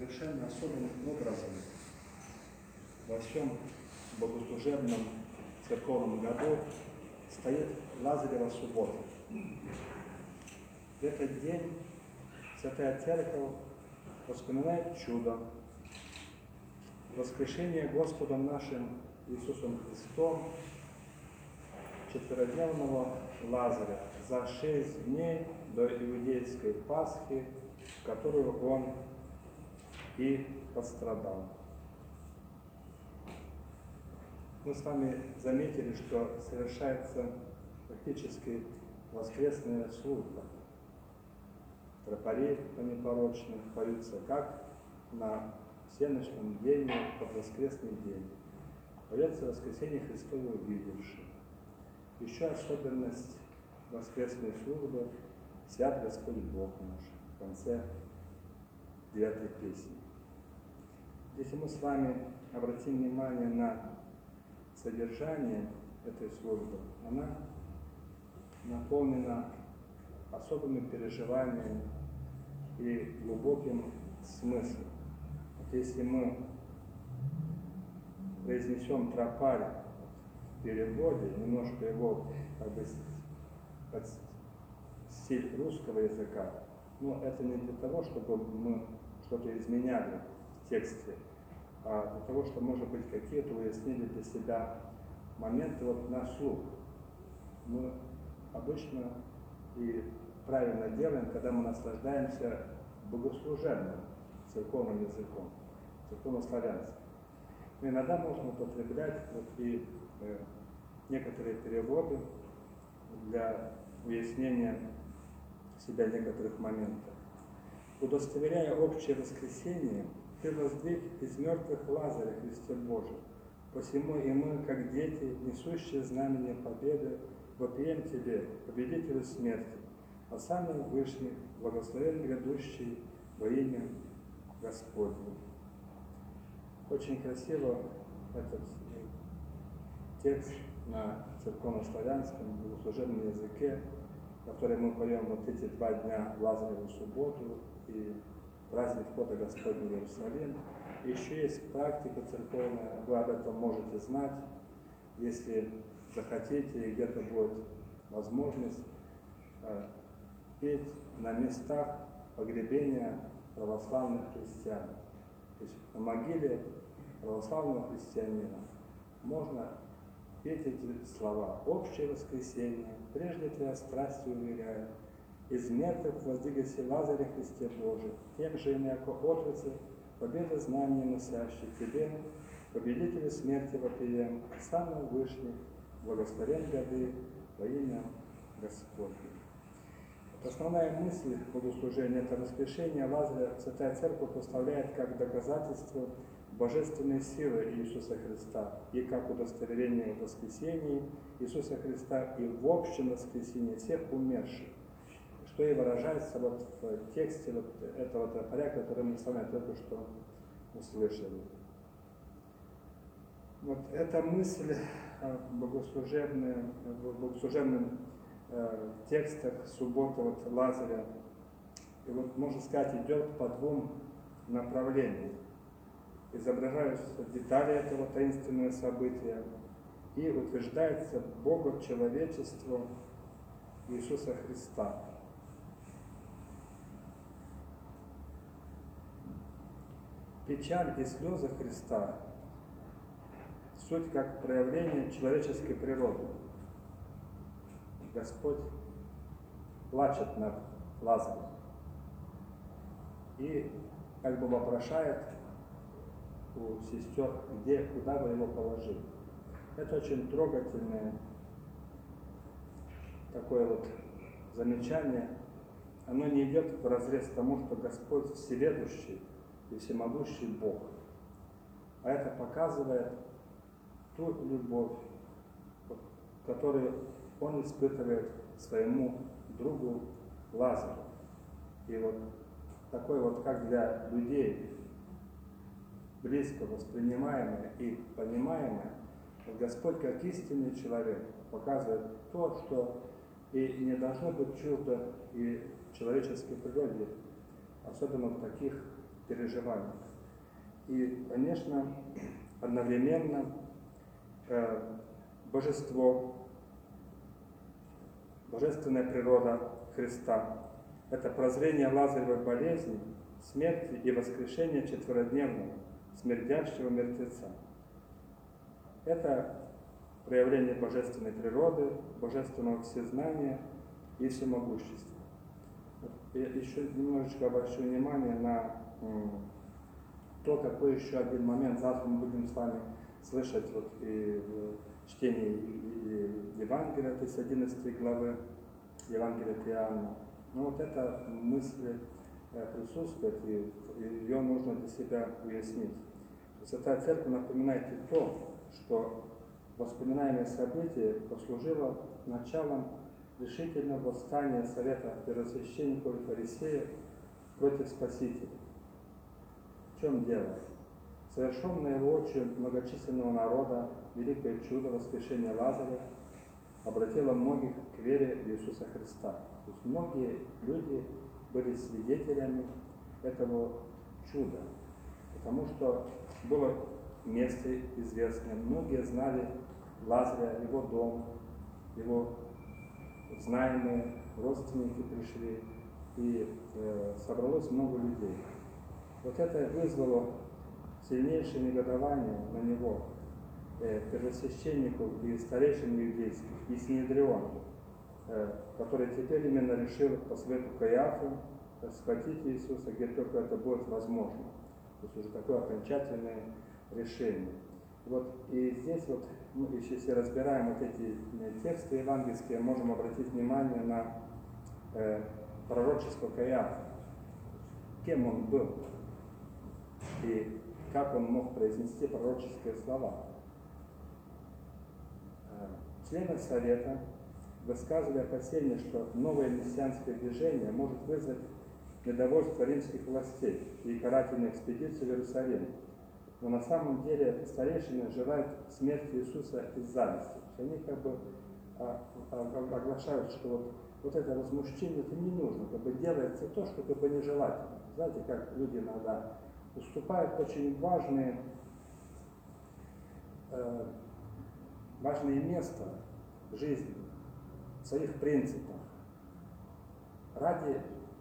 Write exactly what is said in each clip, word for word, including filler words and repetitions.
совершенно особым образом во всем богослужебном церковном году стоит Лазарева суббота. В этот день Святая Церковь вспоминает чудо воскрешения Господом нашим Иисусом Христом четверодневного Лазаря за шесть дней до Иудейской Пасхи, в которую он и пострадал. Мы с вами заметили, что совершается фактически воскресная служба. Тропари непорочных поются как на всеночном день под воскресный день. Поется воскресение Христово увидевши. Еще особенность воскресной службы — «Свят Господь Бог наш» в конце девятой песни. Если мы с вами обратим внимание на содержание этой службы, она наполнена особыми переживаниями и глубоким смыслом. Вот если мы произнесем тропарь в переводе, немножко его как бы под стиль русского языка, но это не для того, чтобы мы что-то изменяли в тексте, а для того, чтобы, может быть, какие-то уяснили для себя моменты вот на слух. Мы обычно и правильно делаем, когда мы наслаждаемся богослужебным церковным языком, церковно-славянским. Но иногда можно употреблять вот и э, некоторые переводы для уяснения себя некоторых моментов. Удостоверяя общее воскресение, Ты воздвиг из мертвых Лазаря, Христе Божий. Посему и мы, как дети, несущие знамение победы, вопием Тебе, победителю смерти, а самый Вышний, благословен грядущий во имя Господне. Очень красиво этот текст на церковно-славянском богослужебном языке, который мы поем вот эти два дня Лазареву субботу и праздник входа Господня в Иерусалим. И еще есть практика церковная, вы об этом можете знать, если захотите, и где-то будет возможность э, петь на местах погребения православных христиан. То есть на могиле православного христианина можно петь эти слова: «Общее воскресенье, прежде Твоя страсть уверяет, из мертвых воздвигайся Лазаря, Христе Божий, тем же им, яко отрацы, победа знания носящих Тебе, победителю смерти вопием, самый Вышний, благословен годы во имя Господне». Вот основная мысль богослужения — это воскрешение Лазаря. Святая Церковь поставляет как доказательство божественной силы Иисуса Христа и как удостоверение в воскресении Иисуса Христа и в общем воскресении всех умерших, что и выражается вот в тексте вот этого тропаря, который мы с вами только что услышали. Вот эта мысль в богослужебном, в богослужебном э, текстах субботы вот Лазаря, и вот, можно сказать, идет по двум направлениям. Изображаются детали этого таинственного события и утверждается богочеловечество Иисуса Христа. Печаль и слезы Христа — суть как проявление человеческой природы. Господь плачет над Лазарем и как бы вопрошает у сестер, где, куда бы его положили. Это очень трогательное такое вот замечание. Оно не идет вразрез тому, что Господь всеведущий и всемогущий Бог. А это показывает ту любовь, которую Он испытывает своему другу Лазарю. И вот такой вот, как для людей, близко воспринимаемое и понимаемое, Господь, как истинный человек, показывает то, что и не должно быть чуждо и человеческой природе, особенно в таких переживаниях. И, конечно, одновременно э, божество, божественная природа Христа – это прозрение Лазаревой болезни, смерти и воскрешения четверодневного, смердящего мертвеца. Это проявление божественной природы, божественного всезнания и всемогущества. И еще немножечко обращу внимание на то, какой еще один момент. Завтра мы будем с вами слышать вот и в чтении Евангелия, то есть одиннадцатой главы Евангелия от Иоанна. Но вот эта мысль присутствует, и ее нужно для себя уяснить. Святая Церковь напоминает и то, что воспоминаемое событие послужило началом решительного восстания Совета первосвященников и фарисеев против Спасителя. В чем дело? Совершенное его очи многочисленного народа великое чудо воскрешения Лазаря обратило многих к вере в Иисуса Христа. То есть многие люди были свидетелями этого чуда, потому что было место известное, многие знали Лазаря, его дом, его знаемые родственники пришли, и э, собралось много людей. Вот это вызвало сильнейшее негодование на него, э, первосвященников и старейшин иудейских, и Синедриона, э, который теперь именно решил по совету Каиафы схватить Иисуса, где только это будет возможно. То есть уже такое окончательное решение. Вот, и здесь вот, ну, если разбираем вот эти тексты евангельские, можем обратить внимание на э, пророчество Каиафы. Кем он был и как он мог произнести пророческие слова. Э, члены Совета высказывали опасения, что новое мессианское движение может вызвать недовольство римских властей и карательную экспедицию в Иерусалим. Но на самом деле старейшины желают смерти Иисуса из зависти. Они как бы а, а, оглашают, что вот, вот это возмущение, это не нужно, как бы делается то, что как бы нежелательно. Знаете, как люди иногда уступают очень важные, э, важное место в жизни, в своих принципах, ради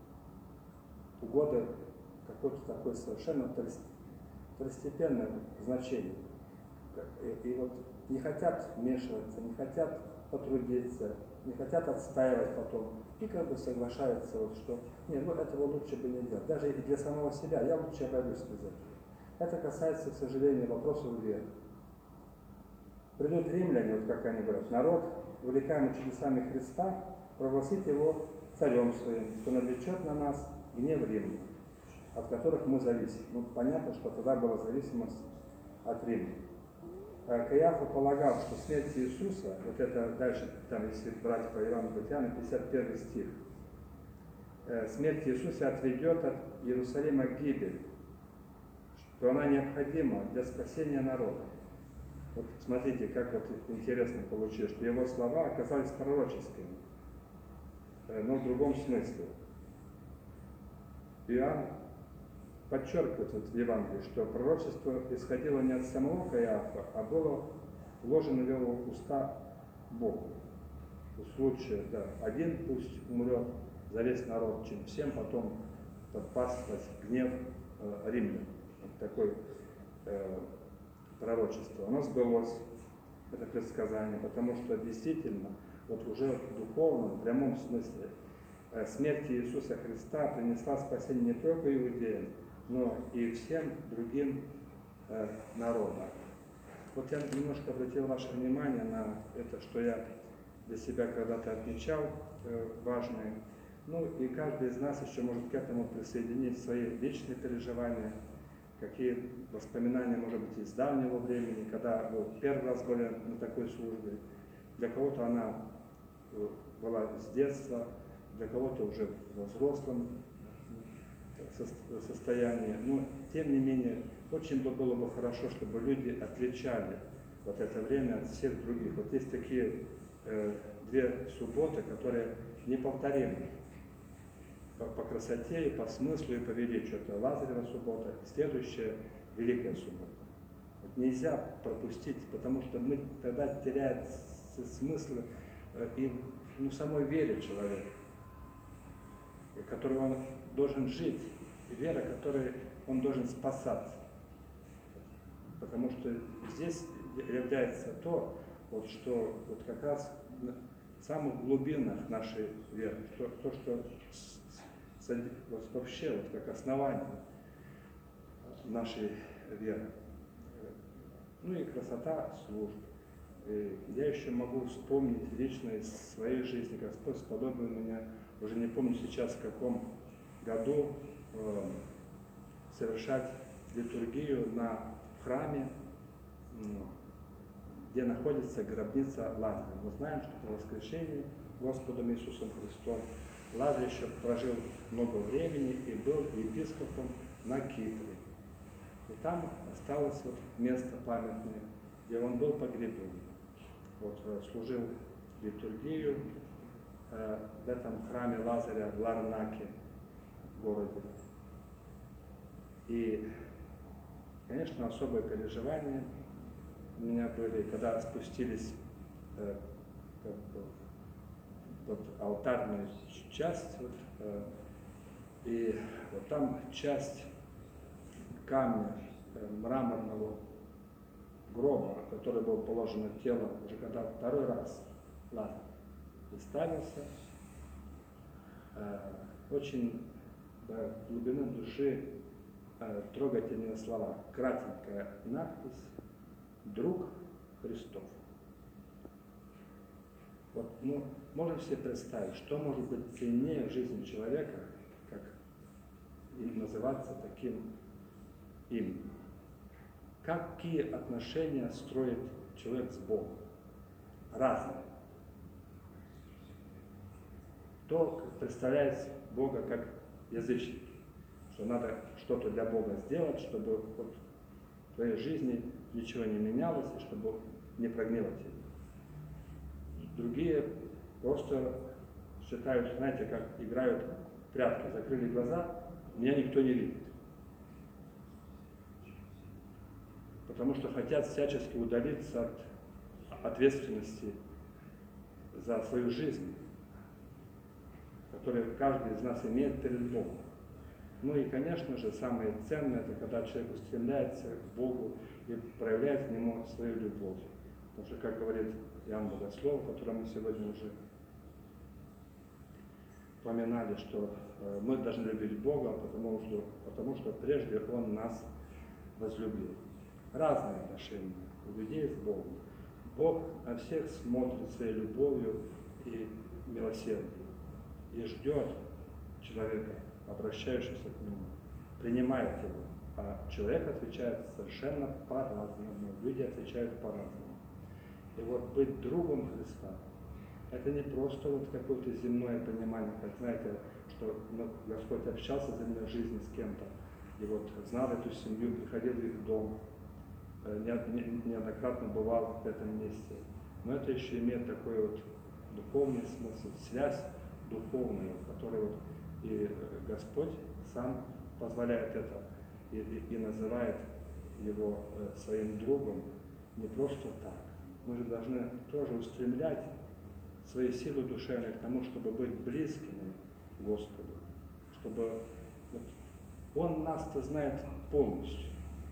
угоды какой-то такой совершенно второстепенное значение. И, и вот не хотят вмешиваться, не хотят потрудиться, не хотят отстаивать потом. И как бы соглашаются, вот, что нет, ну этого лучше бы не делать. Даже и для самого себя я лучше обойдусь без этого. Это касается, к сожалению, вопросов веры. Придут римляне, вот как они говорят, народ, увлекаемый чудесами Христа, провозгласит его царем своим, что навлечет на нас гнев римлян, от которых мы зависим. Ну, понятно, что тогда была зависимость от Рима. Каиафа полагал, что смерть Иисуса, вот это дальше, там, если брать по Иоанну Иоанна, пятьдесят первый стих, смерть Иисуса отведет от Иерусалима гибель, что она необходима для спасения народа. Вот смотрите, как вот интересно получилось, что его слова оказались пророческими, но в другом смысле. Иоанн подчеркивает в Евангелии, что пророчество исходило не от самого Каиафа, а было вложено в его уста Богу. В случае, да, один пусть умрет за весь народ, чем всем потом подпаствовать гнев э, римлян. Вот такое э, пророчество. Оно сбылось, это предсказание, потому что действительно, вот уже в духовном, прямом смысле, э, смерть Иисуса Христа принесла спасение не только иудеям, но и всем другим э, народам. Вот я немножко обратил ваше внимание на это, что я для себя когда-то отмечал э, важное. Ну и каждый из нас еще может к этому присоединить свои личные переживания, какие воспоминания, может быть, из давнего времени, когда вы первый раз были на такой службе. Для кого-то она была с детства, для кого-то уже в взрослом состоянии. Но, тем не менее, очень было бы хорошо, чтобы люди отличали вот это время от всех других. Вот есть такие э, две субботы, которые неповторимы. по, по красоте, и по смыслу, и по величию. Это Лазарева суббота, следующая Великая суббота. Вот нельзя пропустить, потому что мы тогда теряем смысл и ну, самой вере человека, которой он должен жить, и вера, которой он должен спасаться. Потому что здесь является то, вот, что вот как раз в самых глубинах нашей веры, то, то что с, с, вот вообще вот как основание нашей веры. Ну и красота службы. И я еще могу вспомнить лично из своей жизни, Господь сподобил меня, уже не помню сейчас в каком году, э, совершать литургию на храме, где находится гробница Лазаря. Мы знаем, что по воскрешении Господом Иисусом Христом Лазарь еще прожил много времени и был епископом на Кипре. И там осталось вот место памятное, где он был погребен. Вот, служил литургию э, в этом храме Лазаря в Ларнаке, в городе. И, конечно, особые переживания у меня были, когда спустились э, как бы, вот, алтарную часть, вот, э, и вот там часть камня э, мраморного гроба, в который был положено тело, уже когда второй раз Лазарь представился, э, очень до глубины души э, трогательные слова, кратенькая надпись «Друг Христов». Вот, ну, можем себе представить, что может быть ценнее в жизни человека, как им называться таким именем. Какие отношения строит человек с Богом? Разные. Кто представляет Бога как язычник, что надо что-то для Бога сделать, чтобы вот в твоей жизни ничего не менялось, и чтобы не прогнило тебя. Другие просто считают, знаете, как играют в прятки, закрыли глаза, меня никто не видит. Потому что хотят всячески удалиться от ответственности за свою жизнь, которую каждый из нас имеет перед Богом. Ну и, конечно же, самое ценное, это когда человек устремляется к Богу и проявляет к Нему свою любовь. Потому что, как говорит Иоанн Богослов, о котором мы сегодня уже упоминали, что мы должны любить Бога, потому что, потому что прежде Он нас возлюбил. Разные отношения у людей с Богом. Бог на всех смотрит своей любовью и милосердием и ждет человека, обращающегося к Нему, принимает его. А человек отвечает совершенно по-разному, люди отвечают по-разному. И вот быть другом Христа, это не просто вот какое-то земное понимание, как знаете, что ну, Господь общался в земной жизни с кем-то, и вот знал эту семью, приходил в их дом, неоднократно бывал в этом месте. Но это еще имеет такой вот духовный смысл, связь духовную, которую вот и Господь сам позволяет это и, и, и называет его своим другом не просто так. Мы же должны тоже устремлять свои силы душевные к тому, чтобы быть близкими к Господу, чтобы вот, Он нас-то знает полностью.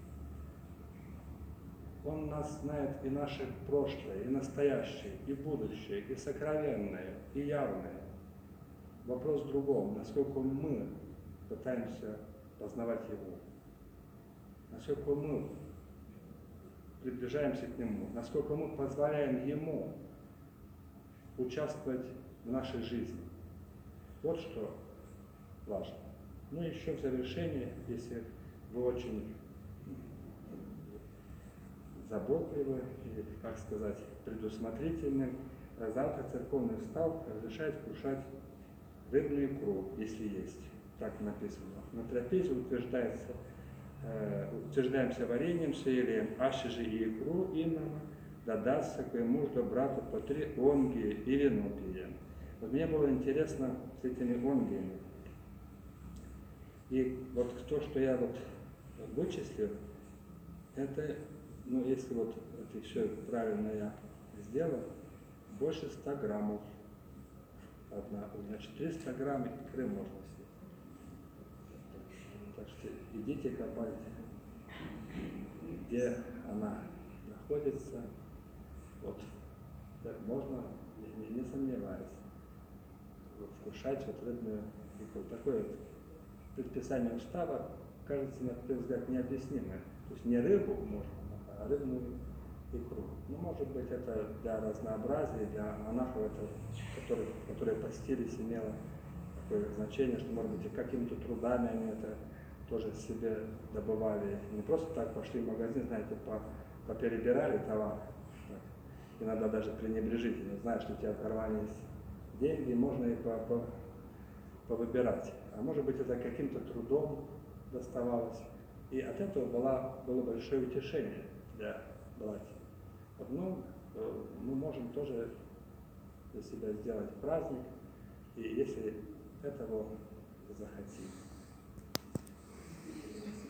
Он нас знает и наше прошлое, и настоящее, и будущее, и сокровенное, и явное. Вопрос в другом, насколько мы пытаемся познавать Его, насколько мы приближаемся к Нему, насколько мы позволяем Ему участвовать в нашей жизни. Вот что важно. Ну и еще в завершение, если вы очень заботливы и, как сказать, предусмотрительны, завтра церковный встал разрешает вкушать рыбную икру, если есть. Так написано. На трапезе утверждается, э, утверждаемся вареньем, сеялием, аще же и икру иному додастся к мужу брату по три онгии и вино пием. Вот мне было интересно с этими онгиями. И вот то, что я вот вычислил, это, ну если вот это все правильно я сделал, больше ста граммов. Одна, значит, триста грамм икры можно съесть. Так что идите копайте, где она находится. Вот так можно, не, не сомневаясь, вкушать вот рыбную икру. Такое вот предписание устава кажется, на первый взгляд, необъяснимое. То есть не рыбу можно, а рыбную икру. Ну, может быть, это для разнообразия, для монахов, это, которые, которые постились, имело такое значение, что, может быть, и какими-то трудами они это тоже себе добывали. Не просто так пошли в магазин, знаете, по, поперебирали товар. Так. Иногда даже пренебрежительно, знаешь, что у тебя в кармане есть деньги, можно и по, по, повыбирать. А может быть, это каким-то трудом доставалось. И от этого было, было большое утешение для братьев. Ну, мы можем тоже для себя сделать праздник, и если этого захотим.